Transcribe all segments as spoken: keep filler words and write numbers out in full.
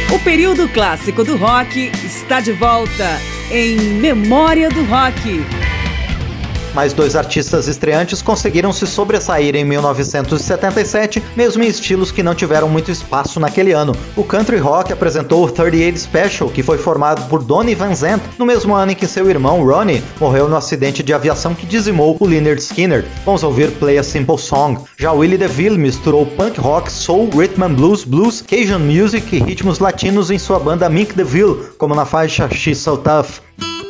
O período clássico do rock está de volta em Memória do Rock. Mais dois artistas estreantes conseguiram se sobressair em mil novecentos e setenta e sete, mesmo em estilos que não tiveram muito espaço naquele ano. O country rock apresentou o trinta e oito Special, que foi formado por Donnie Van Zandt, no mesmo ano em que seu irmão Ronnie morreu no acidente de aviação que dizimou o Lynyrd Skynyrd. Vamos ouvir Play a Simple Song. Já Willie DeVille misturou punk rock, soul, rhythm and blues, blues, Cajun music e ritmos latinos em sua banda Mink DeVille, como na faixa She's So Tough.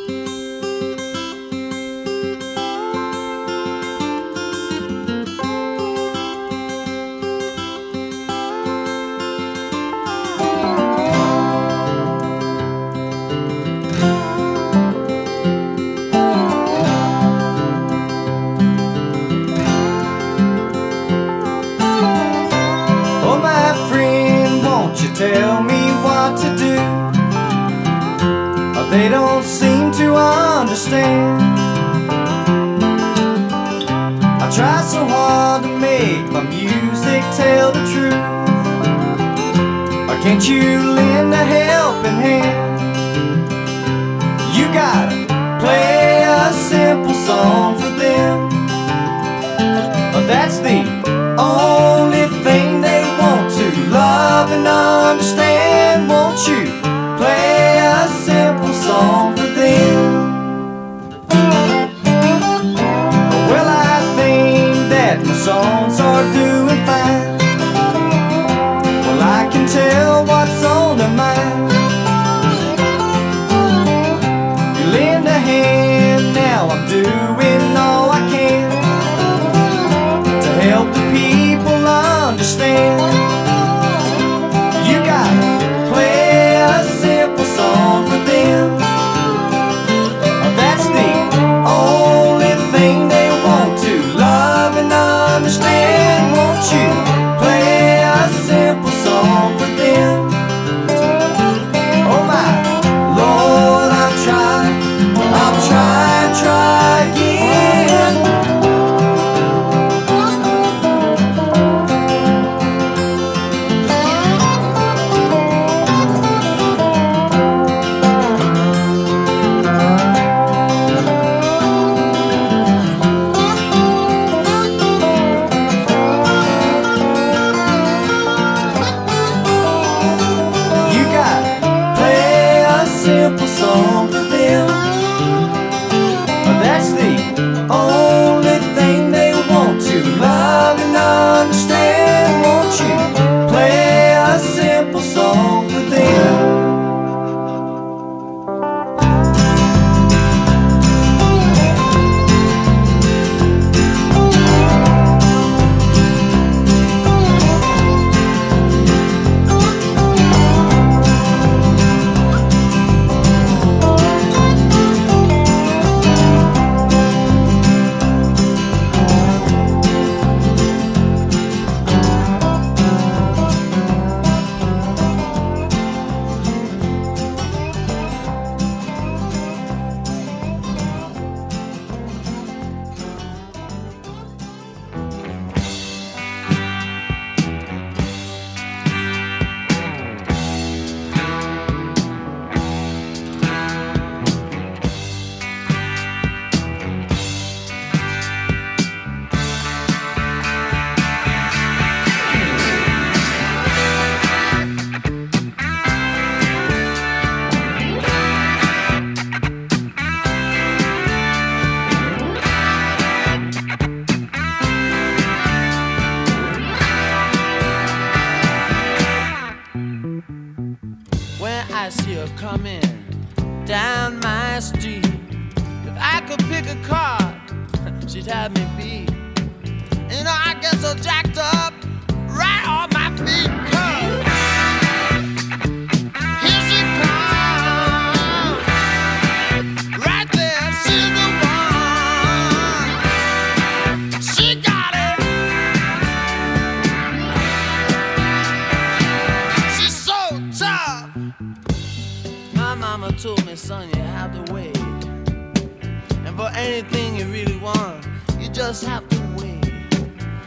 Tell me what to do. They don't seem to understand. I try so hard to make my music tell the truth. Or can't you lend a helping hand? You gotta play a simple song for them. That's the only thing they want to love and understand. Won't you play a simple song for them? Well, I think that my songs are doing fine. Well, I can tell what's on their mind. You lend a hand, now I'm doing all I can to help the people understand. You gotta play a simple song for them. That's the only thing they want to love and understand. Won't you play a simple song for them? Oh my Lord, I'm trying, I'm trying, try again. Simple song for them. That's the only thing they want to love and understand. Won't you play a simple song for them?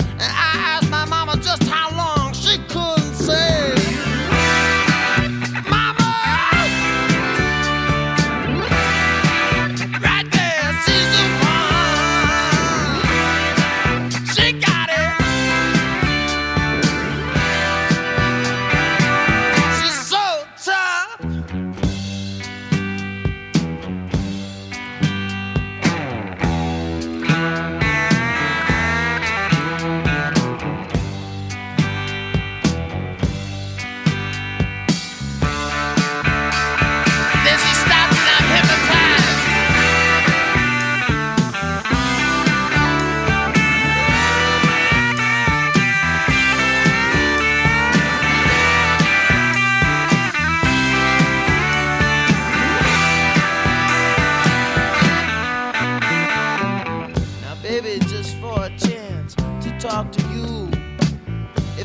My mama just how long, she couldn't say.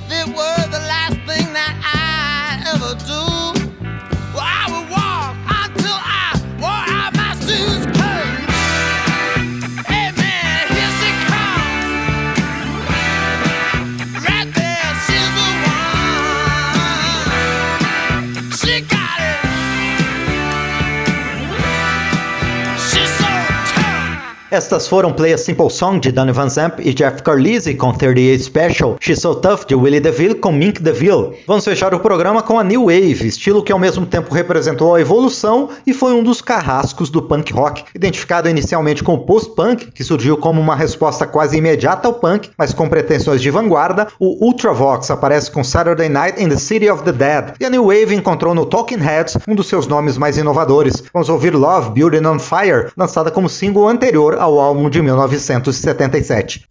it were the last thing that I ever do, well, I would walk until I wore out my shoes. Hey man, here she comes. Right there, she's the one. She got it. She's so tough. Estas foram Play a Simple Song de Donny Van Zant e Jeff Carlisi com thirty eight Special, She's So Tough de Willie DeVille com Mink DeVille. Vamos fechar o programa com a New Wave, estilo que ao mesmo tempo representou a evolução e foi um dos carrascos do punk rock, identificado inicialmente com o post-punk, que surgiu como uma resposta quase imediata ao punk, mas com pretensões de vanguarda. O Ultravox aparece com Saturday Night in the City of the Dead, e a New Wave encontrou no Talking Heads um dos seus nomes mais inovadores. Vamos ouvir Love Building on Fire, lançada como single anterior ao álbum de mil novecentos e setenta e sete.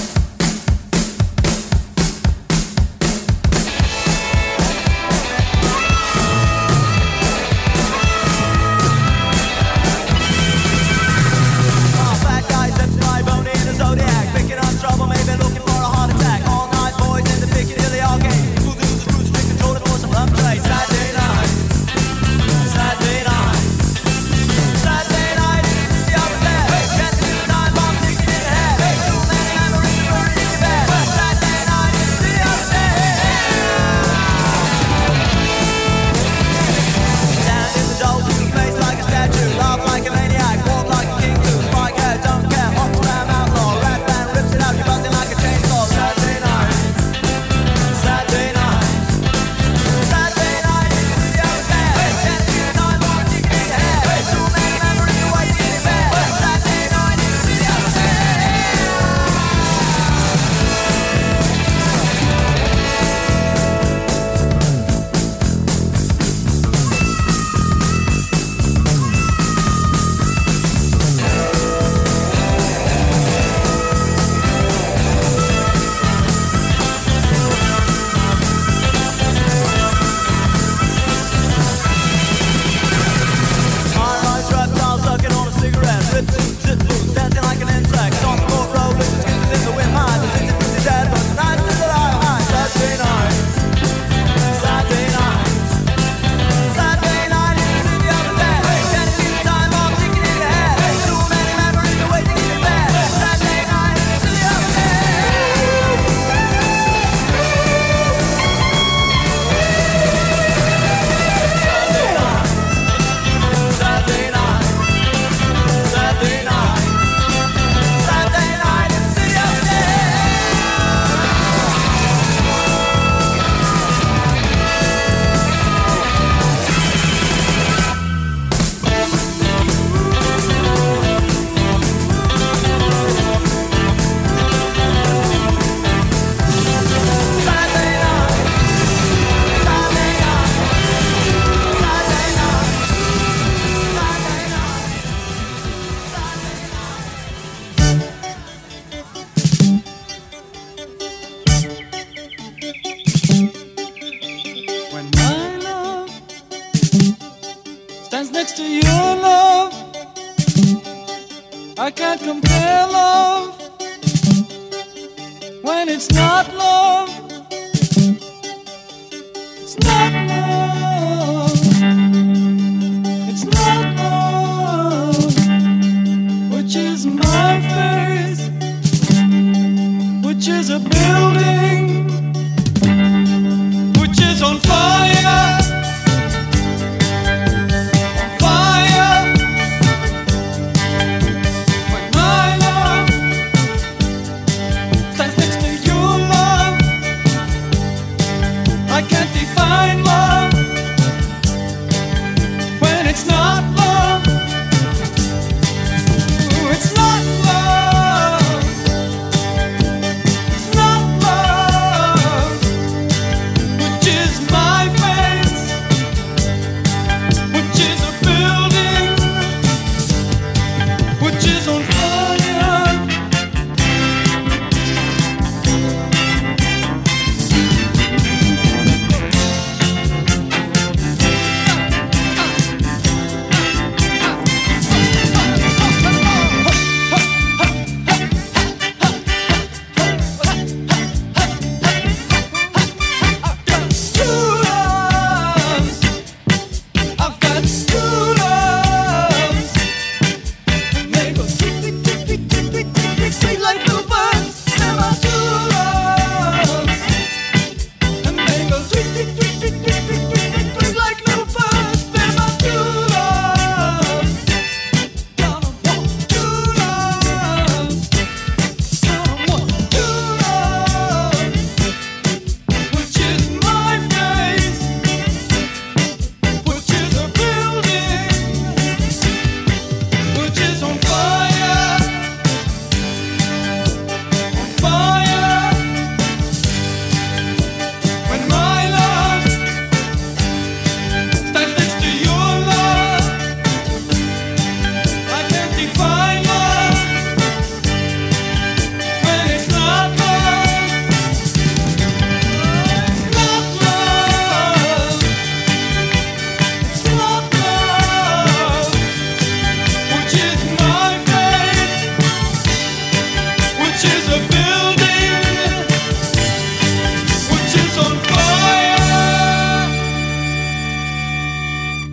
I can't compare love when it's not love. It's not love. It's not love. Which is my face, which is a building, which is on fire. Love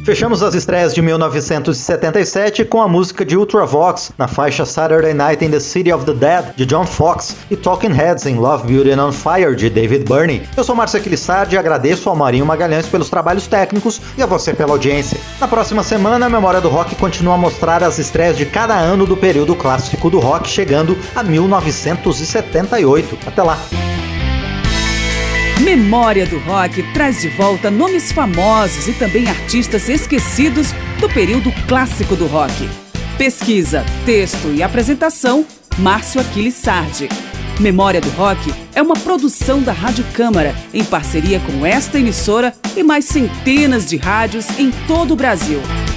Fechamos as estreias de mil novecentos e setenta e sete com a música de Ultravox, na faixa Saturday Night in the City of the Dead, de John Foxx, e Talking Heads em Love, Beauty and On Fire, de David Byrne. Eu sou Márcio Aquilissardi e agradeço ao Marinho Magalhães pelos trabalhos técnicos e a você pela audiência. Na próxima semana, a Memória do Rock continua a mostrar as estreias de cada ano do período clássico do rock, chegando a mil novecentos e setenta e oito. Até lá! Memória do Rock traz de volta nomes famosos e também artistas esquecidos do período clássico do rock. Pesquisa, texto e apresentação, Márcio Aquilissardi. Memória do Rock é uma produção da Rádio Câmara, em parceria com esta emissora e mais centenas de rádios em todo o Brasil.